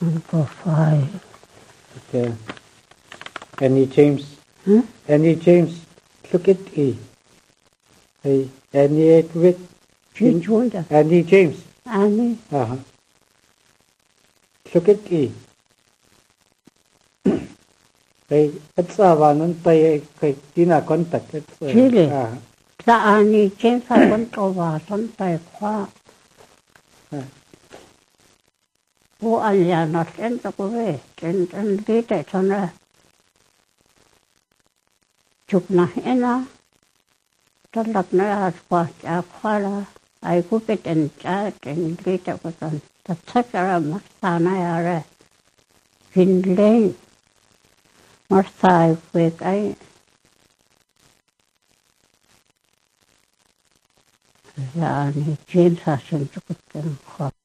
Number 5. Okay. Annie James. Annie James. Look at E. Hey, Annie with Which one? Annie James. Annie. Look at E. Hey, it's a one tay kay tina contact. Chile. Sa Annie James sa konto ba son tay kwa. Wo alya na sento ko ve. Ten dite sona. Chụp na ena. Talak na aspa cha kwala. Ai ku peten cha ten dite ko son. Tatsakara masana yare. Finlay. Marsai kwek ay. Yani James sa sento ko ten kwa.